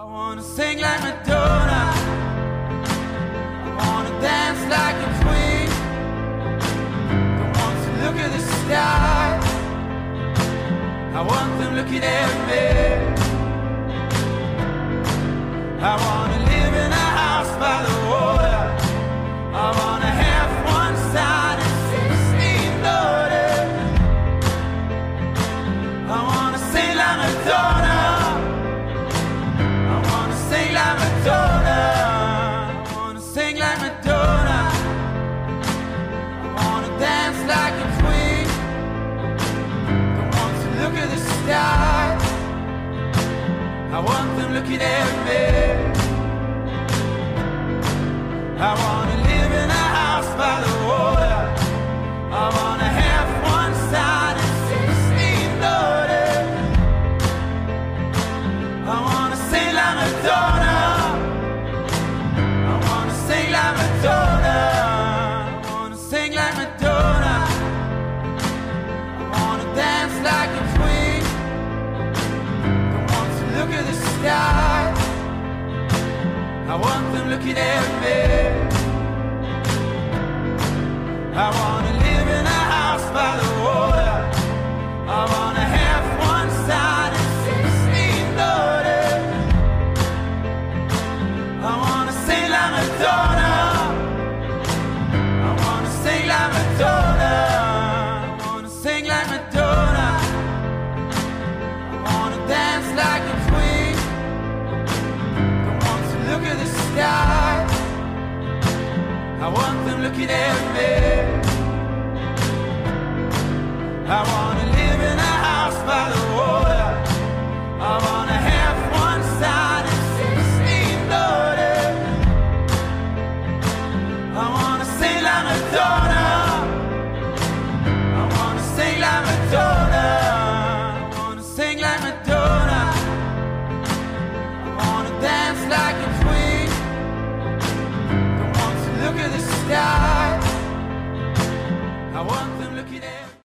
wanna sing like Madonna. I wanna dance like a queen. I want to look at the stars. I want them looking at me. I wanna live in a house by the water. I wanna have one son and 16 daughters. I wanna sing like Madonna. I wanna sing like Madonna. I wanna sing like Madonna. I wanna dance like a queen. I want to look at the stars. I want them looking at me. I wanna live in a house by the water. I wanna have one son and 16 daughters. I wanna sing like Madonna. I wanna sing like Madonna. I wanna sing like Madonna. I wanna dance like a queen. I want to look at the stars. I want them looking at me. I wanna live in a house by the water. I wanna have one son and 16 daughters. I wanna sing like Madonna. I wanna sing like Madonna. I wanna sing like Madonna. I wanna dance like a queen. I want to look at the stars. I want them looking at me. I wanna live in a house by the water. I wanna have one son and 16 daughters. I wanna sing like Madonna.